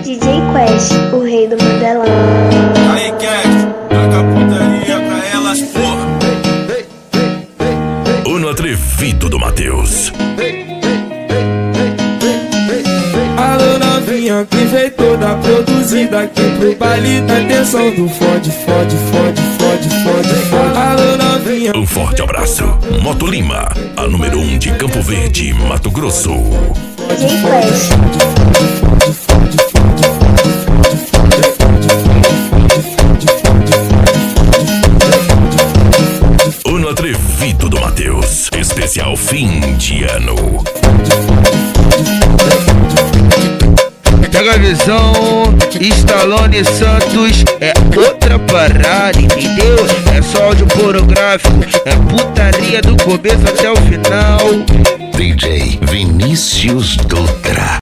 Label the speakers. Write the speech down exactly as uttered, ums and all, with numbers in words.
Speaker 1: D J Quest, o rei do Mandelão.
Speaker 2: Aí, Quest, taca a putaria pra elas, porra.
Speaker 3: O no atrevido do Matheus.
Speaker 4: Alô novinha que veio toda produzida aqui pro baile da atenção do fode, fode, fode, fode, fode, fode. Alô novinha.
Speaker 3: Um forte abraço. Moto Lima, a número um de Campo Verde, Mato Grosso.
Speaker 1: D J Quest.
Speaker 3: O no atrevido do Matheus. Especial fim de ano.
Speaker 5: Pega a visão, Stallone Santos é outra parada, entendeu? É só áudio pornográfico, é putaria do começo até o final.
Speaker 3: D J Vinícius Dutra.